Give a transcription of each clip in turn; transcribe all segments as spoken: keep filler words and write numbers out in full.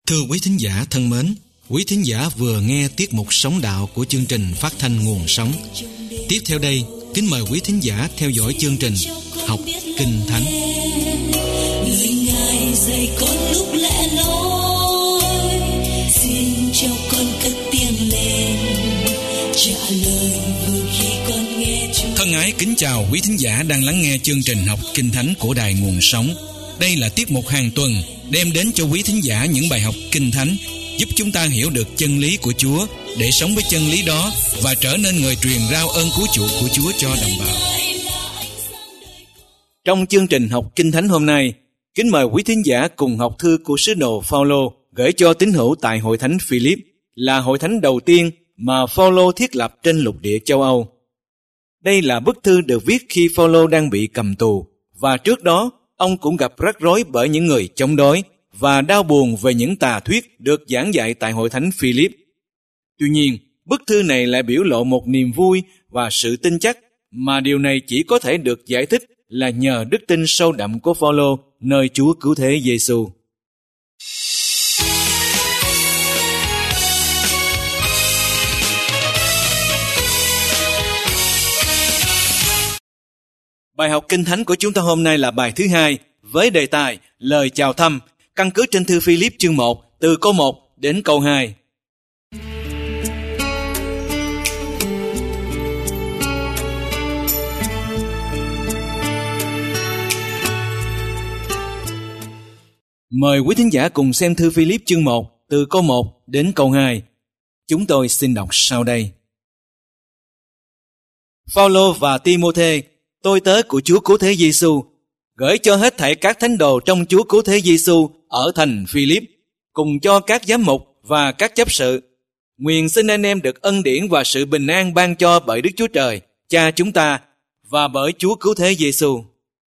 Thưa quý thính giả thân mến, quý thính giả vừa nghe tiết mục Sống Đạo của chương trình phát thanh Nguồn Sống. Tiếp theo đây, kính mời quý thính giả theo dõi chương trình Học Kinh Thánh. Lời Ngài dạy con lúc lẻ loi, xin cho con cất tiếng lên, trả lời vừa khi con nghe Chúa. Thân ái kính chào quý thính giả đang lắng nghe chương trình Học Kinh Thánh của Đài Nguồn Sống. Đây là tiết mục hàng tuần đem đến cho quý thính giả những bài học Kinh Thánh giúp chúng ta hiểu được chân lý của Chúa để sống với chân lý đó và trở nên người truyền rao ơn cứu chuộc của Chúa cho đồng bào. Trong chương trình Học Kinh Thánh hôm nay, kính mời quý thính giả cùng học thư của sứ đồ Phao-lô gửi cho tín hữu tại hội thánh Philip, là hội thánh đầu tiên mà Phao-lô thiết lập trên lục địa châu Âu. Đây là bức thư được viết khi Phao-lô đang bị cầm tù, và trước đó ông cũng gặp rắc rối bởi những người chống đối và đau buồn về những tà thuyết được giảng dạy tại hội thánh Philip. Tuy nhiên, bức thư này lại biểu lộ một niềm vui và sự tin chắc, mà điều này chỉ có thể được giải thích là nhờ đức tin sâu đậm của Phao-lô nơi Chúa Cứu Thế Giê-xu. Bài học Kinh Thánh của chúng ta hôm nay là bài thứ hai với đề tài Lời chào thăm, căn cứ trên thư Philip chương một từ câu một đến câu hai. Mời quý thính giả cùng xem thư Philip chương một từ câu một đến câu hai. Chúng tôi xin đọc sau đây. Phao-lô và Ti-mô-thê, tôi tớ của Chúa Cứu Thế Giê-xu, gửi cho hết thảy các thánh đồ trong Chúa Cứu Thế Giê-xu ở thành Philip, cùng cho các giám mục và các chấp sự. Nguyện xin anh em được ân điển và sự bình an ban cho bởi Đức Chúa Trời, Cha chúng ta, và bởi Chúa Cứu Thế Giê-xu.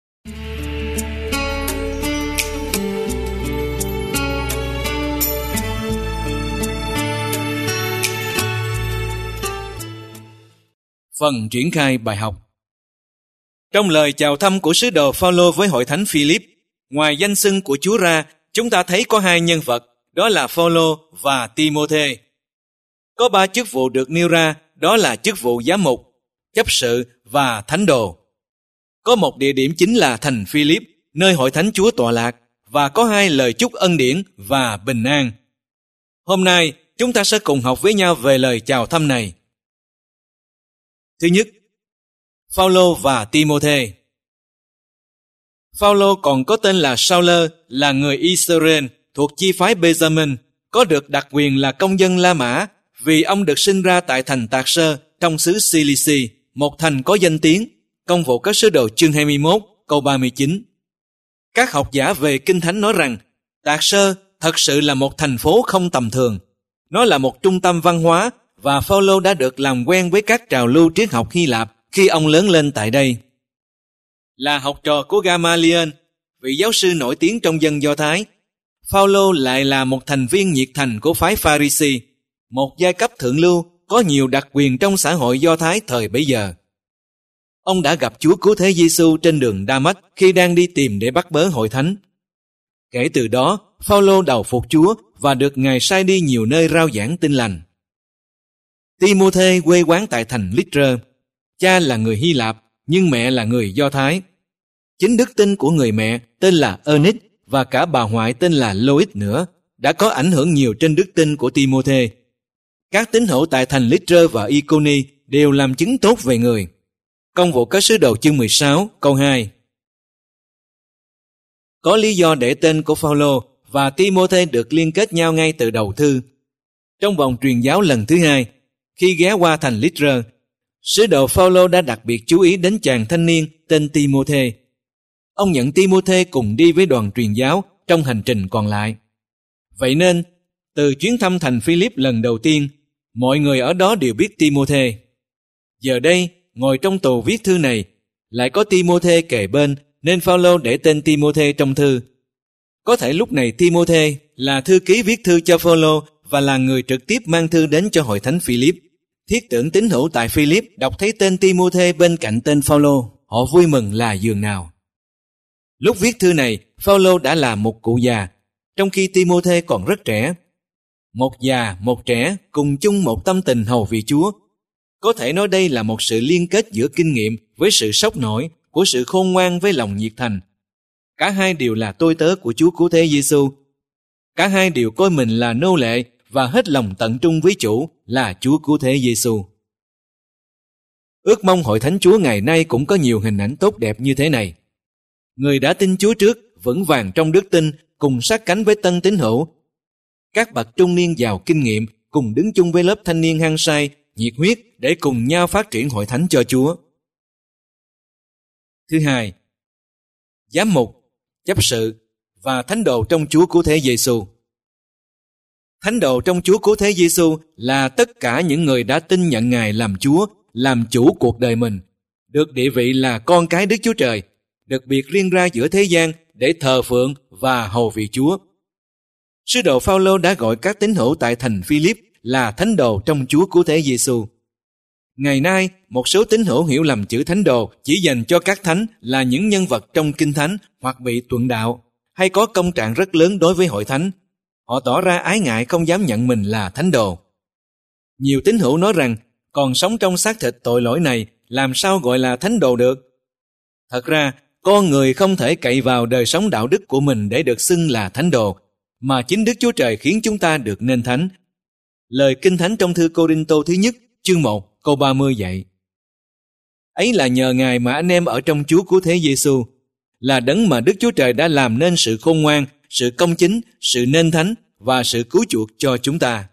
Phần triển khai bài học. Trong lời chào thăm của sứ đồ Phao-lô với hội thánh Philip, ngoài danh xưng của Chúa ra, chúng ta thấy có hai nhân vật, đó là Phao-lô và Ti-mô-thê. Có ba chức vụ được nêu ra, đó là chức vụ giám mục, chấp sự và thánh đồ. Có một địa điểm chính là thành Philip, nơi hội thánh Chúa tọa lạc, và có hai lời chúc ân điển và bình an. Hôm nay, chúng ta sẽ cùng học với nhau về lời chào thăm này. Thứ nhất, Phao-lô và Ti-mô-thê. Phao-lô còn có tên là Sao-lơ, là người Israel thuộc chi phái Benjamin, có được đặc quyền là công dân La Mã vì ông được sinh ra tại thành Tạc Sơ trong xứ Cilici, một thành có danh tiếng. Công vụ các sứ đồ chương hai mươi mốt, câu ba mươi chín. Các học giả về Kinh Thánh nói rằng Tạc Sơ thật sự là một thành phố không tầm thường. Nó là một trung tâm văn hóa và Phao-lô đã được làm quen với các trào lưu triết học Hy Lạp khi ông lớn lên tại đây. Là học trò của Gamaliel, vị giáo sư nổi tiếng trong dân Do Thái, Phao-lô lại là một thành viên nhiệt thành của phái Pha-ri-si, một giai cấp thượng lưu có nhiều đặc quyền trong xã hội Do Thái thời bấy giờ. Ông đã gặp Chúa Cứu Thế Giê-xu trên đường Đa-mách khi đang đi tìm để bắt bớ hội thánh. Kể từ đó, Phao-lô đầu phục Chúa và được Ngài sai đi nhiều nơi rao giảng tin lành. Ti-mô-thê quê quán tại thành Lít-trơ. Cha là người Hy Lạp, nhưng mẹ là người Do Thái. Chính đức tin của người mẹ tên là Ernest và cả bà ngoại tên là Lois nữa đã có ảnh hưởng nhiều trên đức tin của Ti-mô-thê. Các tín hữu tại thành Lít-trơ và Y-cô-ni đều làm chứng tốt về người. Công vụ các sứ đồ chương mười sáu, câu hai. Có lý do để tên của Phao-lô và Ti-mô-thê được liên kết nhau ngay từ đầu thư. Trong vòng truyền giáo lần thứ hai, khi ghé qua thành Lít-trơ, sứ đồ Phao-lô đã đặc biệt chú ý đến chàng thanh niên tên Ti-mô-thê. Ông nhận Ti-mô-thê cùng đi với đoàn truyền giáo trong hành trình còn lại. Vậy nên, từ chuyến thăm thành Philip lần đầu tiên, mọi người ở đó đều biết Ti-mô-thê. Giờ đây, ngồi trong tù viết thư này, lại có Ti-mô-thê kề bên, nên Phao-lô để tên Ti-mô-thê trong thư. Có thể lúc này Ti-mô-thê là thư ký viết thư cho Phao-lô và là người trực tiếp mang thư đến cho hội thánh Philip. Thiết tưởng tín hữu tại Philip đọc thấy tên Ti-mô-thê bên cạnh tên Phao-lô, họ vui mừng là giường nào. Lúc viết thư này, Phao-lô đã là một cụ già. trong khi Ti-mô-thê còn rất trẻ. Một già, một trẻ cùng chung một tâm tình hầu vị Chúa. Có thể nói đây là một sự liên kết giữa kinh nghiệm với sự sốc nổi, của sự khôn ngoan với lòng nhiệt thành. Cả hai đều là tôi tớ của Chúa Cứu Thế Giêsu. Cả hai đều coi mình là nô lệ và hết lòng tận trung với Chủ là Chúa Cứu Thế Giêsu. Ước mong hội thánh Chúa ngày nay cũng có nhiều hình ảnh tốt đẹp như thế này. Người đã tin Chúa trước, vững vàng trong đức tin, cùng sát cánh với tân tín hữu. Các bậc trung niên giàu kinh nghiệm cùng đứng chung với lớp thanh niên hăng say, nhiệt huyết để cùng nhau phát triển hội thánh cho Chúa. Thứ hai, giám mục, chấp sự và thánh đồ trong Chúa Cứu Thế Giêsu. Thánh đồ trong Chúa Cứu Thế Giêsu là tất cả những người đã tin nhận Ngài làm Chúa, làm chủ cuộc đời mình, được địa vị là con cái Đức Chúa Trời, được biệt riêng ra giữa thế gian để thờ phượng và hầu vị Chúa. Sứ đồ Phao-lô đã gọi các tín hữu tại thành Phi-líp là thánh đồ trong Chúa Cứu Thế Giêsu. Ngày nay, một số tín hữu hiểu lầm chữ thánh đồ chỉ dành cho các thánh là những nhân vật trong Kinh Thánh hoặc bị tuận đạo, hay có công trạng rất lớn đối với hội thánh. Họ tỏ ra ái ngại không dám nhận mình là thánh đồ. Nhiều tín hữu nói rằng, còn sống trong xác thịt tội lỗi này, làm sao gọi là thánh đồ được? Thật ra, con người không thể cậy vào đời sống đạo đức của mình để được xưng là thánh đồ, mà chính Đức Chúa Trời khiến chúng ta được nên thánh. Lời Kinh Thánh trong thư Cô-rinh-tô thứ nhất, chương một, câu ba mươi dạy. Ấy là nhờ Ngài mà anh em ở trong Chúa Cứu Thế Giêsu, là đấng mà Đức Chúa Trời đã làm nên sự khôn ngoan, sự công chính, sự nên thánh và sự cứu chuộc cho chúng ta.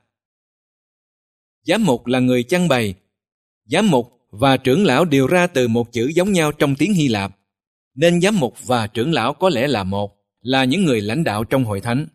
Giám mục là người chăn bày. Giám mục và trưởng lão đều ra từ một chữ giống nhau trong tiếng Hy Lạp, nên giám mục và trưởng lão có lẽ là một, là những người lãnh đạo trong hội thánh.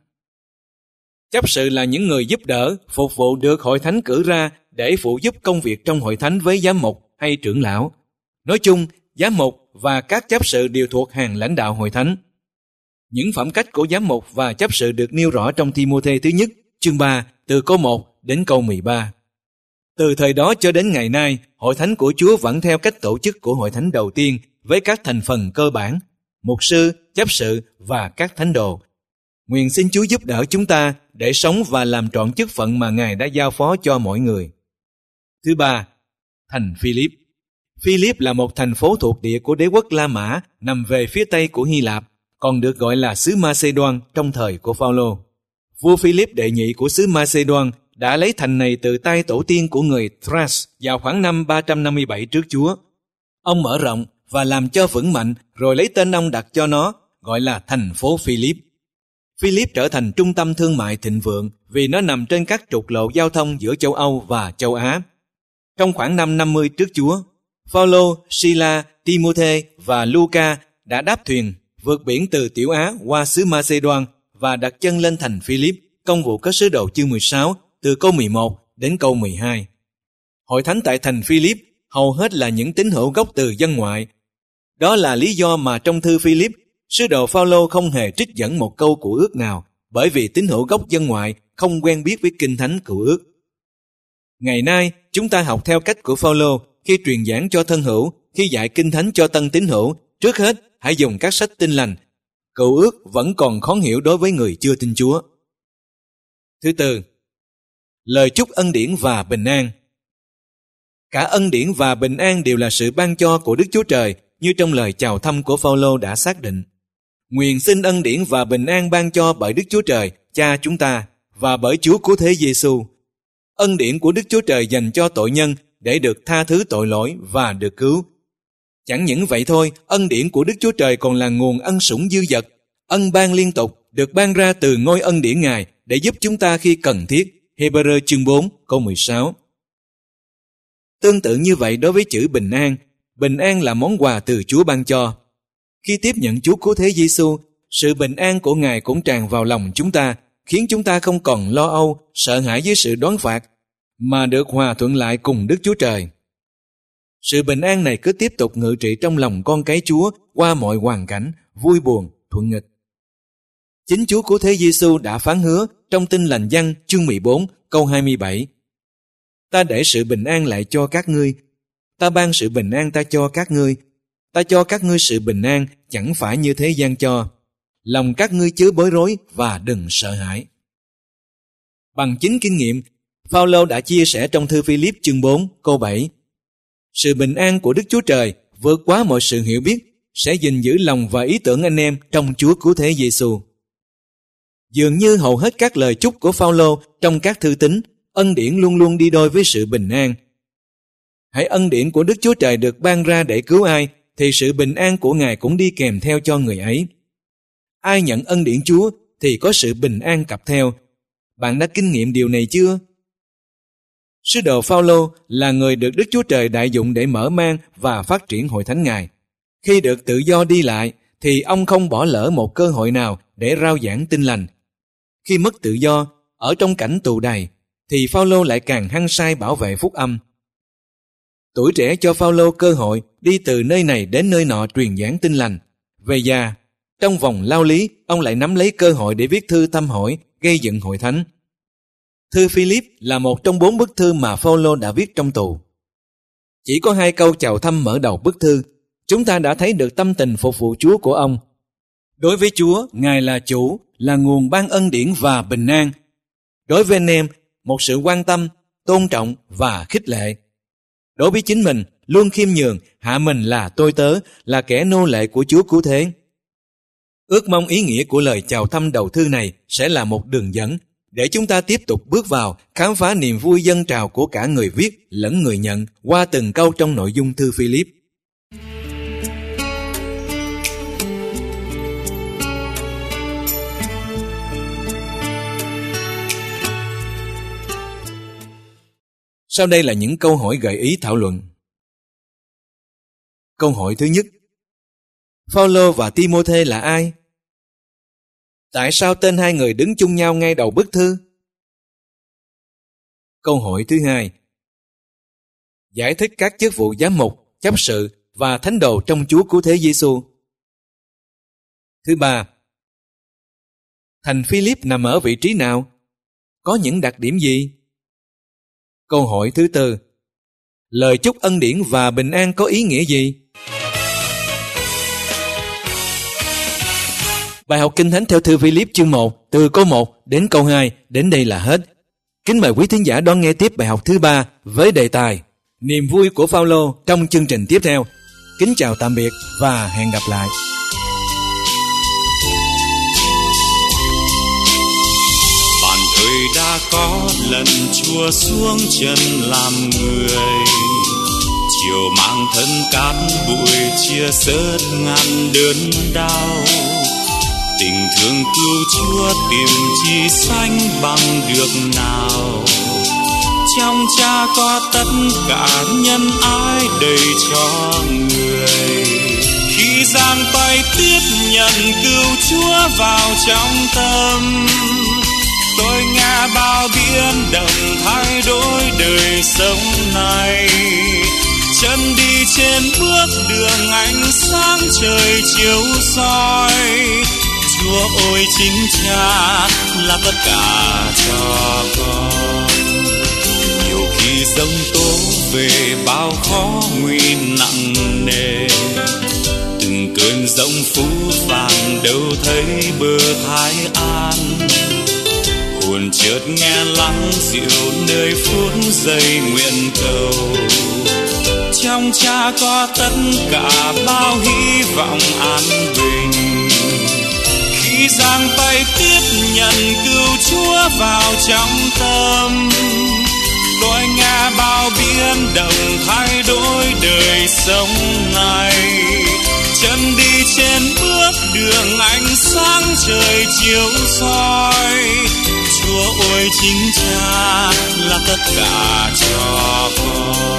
Chấp sự là những người giúp đỡ, phục vụ được hội thánh cử ra để phụ giúp công việc trong hội thánh với giám mục hay trưởng lão. Nói chung, giám mục và các chấp sự đều thuộc hàng lãnh đạo hội thánh. Những phẩm cách của giám mục và chấp sự được nêu rõ trong Ti-mô-thê thứ nhất, chương ba, từ câu một đến câu mười ba. Từ thời đó cho đến ngày nay, hội thánh của Chúa vẫn theo cách tổ chức của hội thánh đầu tiên với các thành phần cơ bản, mục sư, chấp sự và các thánh đồ. Nguyện xin Chúa giúp đỡ chúng ta để sống và làm trọn chức phận mà Ngài đã giao phó cho mỗi người. Thứ ba, thành Phi-líp. Phi-líp là một thành phố thuộc địa của đế quốc La Mã nằm về phía tây của Hy Lạp, còn được gọi là xứ Ma-xê-đoan trong thời của Phao-lô. Vua Phi-líp đệ nhị của xứ Ma-xê-đoan đã lấy thành này từ tay tổ tiên của người Thrace vào khoảng năm ba trăm năm mươi bảy trước Chúa. Ông mở rộng và làm cho vững mạnh, rồi lấy tên ông đặt cho nó, gọi là thành phố Phi-líp. Phi-líp trở thành trung tâm thương mại thịnh vượng vì nó nằm trên các trục lộ giao thông giữa châu Âu và châu Á. Trong khoảng năm năm mươi trước Chúa, Phao-lô, Si-la, Ti-mô-thê và Lu-ca đã đáp thuyền vượt biển từ Tiểu Á qua xứ Ma-xê-đoan và đặt chân lên thành Phi-líp, công vụ các sứ đồ chương mười sáu, từ câu mười một đến câu mười hai. Hội thánh tại thành Phi-líp hầu hết là những tín hữu gốc từ dân ngoại. Đó là lý do mà trong thư Phi-líp, sứ đồ Phao-lô không hề trích dẫn một câu cựu ước nào, bởi vì tín hữu gốc dân ngoại không quen biết với kinh thánh cựu ước. Ngày nay, chúng ta học theo cách của Phao-lô khi truyền giảng cho thân hữu, khi dạy kinh thánh cho tân tín hữu. Trước hết, hãy dùng các sách Tin Lành. Cựu ước vẫn còn khó hiểu đối với người chưa tin Chúa. Thứ tư, lời chúc ân điển và bình an. Cả ân điển và bình an đều là sự ban cho của Đức Chúa Trời, như trong lời chào thăm của Phao-lô đã xác định. Nguyện xin ân điển và bình an ban cho bởi Đức Chúa Trời, Cha chúng ta, và bởi Chúa Cứu Thế Giêsu. Ân điển của Đức Chúa Trời dành cho tội nhân để được tha thứ tội lỗi và được cứu. Chẳng những vậy thôi, ân điển của Đức Chúa Trời còn là nguồn ân sủng dư dật, ân ban liên tục, được ban ra từ ngôi ân điển Ngài để giúp chúng ta khi cần thiết. Hê-bơ-rơ chương bốn, câu mười sáu. Tương tự như vậy đối với chữ bình an, bình an là món quà từ Chúa ban cho. Khi tiếp nhận Chúa Cứu Thế Giêsu, sự bình an của Ngài cũng tràn vào lòng chúng ta, khiến chúng ta không còn lo âu, sợ hãi với sự đoán phạt, mà được hòa thuận lại cùng Đức Chúa Trời. Sự bình an này cứ tiếp tục ngự trị trong lòng con cái Chúa qua mọi hoàn cảnh, vui buồn, thuận nghịch. Chính Chúa Cứu Thế Giêsu đã phán hứa trong Tin Lành Giăng chương mười bốn, câu hai mươi bảy. Ta để sự bình an lại cho các ngươi, ta ban sự bình an ta cho các ngươi, ta cho các ngươi sự bình an, chẳng phải như thế gian cho. lòng các ngươi chớ bối rối và đừng sợ hãi. Bằng chính kinh nghiệm, Phao-lô đã chia sẻ trong thư Phi-líp chương bốn câu bảy: sự bình an của Đức Chúa Trời vượt quá mọi sự hiểu biết sẽ gìn giữ lòng và ý tưởng anh em trong Chúa Cứu Thế Giêsu. Dường như hầu hết các lời chúc của Phao-lô trong các thư tín, ân điển luôn luôn đi đôi với sự bình an. Hãy ân điển của Đức Chúa Trời được ban ra để cứu ai, thì sự bình an của Ngài cũng đi kèm theo cho người ấy. Ai nhận ân điển Chúa thì có sự bình an cặp theo. Bạn đã kinh nghiệm điều này chưa? Sứ đồ Phao-lô là người được Đức Chúa Trời đại dụng để mở mang và phát triển hội thánh Ngài. Khi được tự do đi lại, thì ông không bỏ lỡ một cơ hội nào để rao giảng tin lành. Khi mất tự do, ở trong cảnh tù đày, thì Phao-lô lại càng hăng say bảo vệ phúc âm. Tuổi trẻ cho Phao-lô cơ hội đi từ nơi này đến nơi nọ truyền giảng tin lành. Về già, trong vòng lao lý, ông lại nắm lấy cơ hội để viết thư thăm hỏi, gây dựng hội thánh. Thư Phi-líp là một trong bốn bức thư mà Phao-lô đã viết trong tù. Chỉ có hai câu chào thăm mở đầu bức thư, chúng ta đã thấy được tâm tình phục vụ Chúa của ông. Đối với Chúa, Ngài là chủ, là nguồn ban ân điển và bình an. Đối với anh em, một sự quan tâm, tôn trọng và khích lệ. Đối với chính mình, luôn khiêm nhường, hạ mình là tôi tớ, là kẻ nô lệ của Chúa Cứu Thế. Ước mong ý nghĩa của lời chào thăm đầu thư này sẽ là một đường dẫn để chúng ta tiếp tục bước vào khám phá niềm vui dâng trào của cả người viết lẫn người nhận qua từng câu trong nội dung thư Phi-líp. Sau đây là những câu hỏi gợi ý thảo luận. Câu hỏi thứ nhất: Phao-lô và Ti-mô-thê là ai? Tại sao tên hai người đứng chung nhau ngay đầu bức thư? Câu hỏi thứ hai: giải thích các chức vụ giám mục, chấp sự và thánh đồ trong Chúa Cứu Thế Giêsu. Thứ ba: thành Phi-líp nằm ở vị trí nào? Có những đặc điểm gì? Câu hỏi thứ tư: lời chúc ân điển và bình an có ý nghĩa gì? Bài học Kinh Thánh theo thư Phi-líp chương một, từ câu một đến câu hai, đến đây là hết. Kính mời quý thính giả đón nghe tiếp bài học thứ ba với đề tài Niềm vui của Phao-lô trong chương trình tiếp theo. Kính chào tạm biệt và hẹn gặp lại. Bản thời đã có lần Chúa xuống chân làm người, chiều mang thân cát bụi chia sớt ngàn đớn đau. Tình thương cứu Chúa tìm chi sánh bằng được nào. Trong Cha có tất cả nhân ái đầy cho người. Khi giang tay tiếp nhận cứu Chúa vào trong tâm, tôi nghe bao biến động thay đổi đời sống này. Chân đi trên bước đường ánh sáng trời chiếu soi. Chúa ôi chính Cha là tất cả cho con. Nhiều khi giông tố về bao khó nguy nặng nề, từng cơn giông phú vàng đâu thấy bờ thái an. Hồn chợt nghe lắng dịu nơi phút giây nguyện cầu. Trong Cha có tất cả bao hy vọng an bình. Khi giang tay tiếp nhận cứu Chúa vào trong tâm, tôi nghe bao biến động thay đổi đời sống này. Chân đi trên bước đường ánh sáng trời chiếu soi. Chúa ôi chính Cha là tất cả cho con.